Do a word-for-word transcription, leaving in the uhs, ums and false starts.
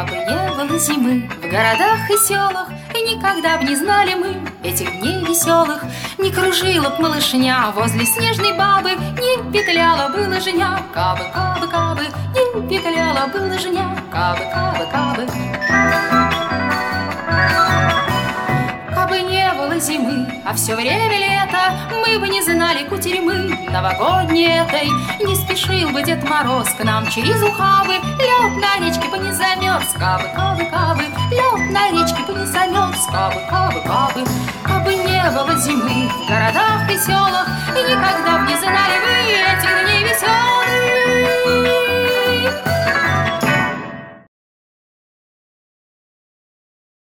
Кабы не было зимы в городах и селах, и никогда б не знали мы этих дней веселых. Не кружила б малышня возле снежной бабы, не петляла бы лыжня. Кабы, кабы, кабы, не петляла бы лыжня. Кабы, кабы, кабы. Кабы не было зимы, а все время лето, мы бы не знали кутерьмы новогодней этой. Не спешил бы Дед Мороз к нам через ухабы, лед на речке бы не замерз. Кабы, кабы, кабы, лед на речке бы не замерз. Кабы, кабы, кабы. Кабы не было зимы в городах и селах, и никогда б не знали вы этих дней веселых.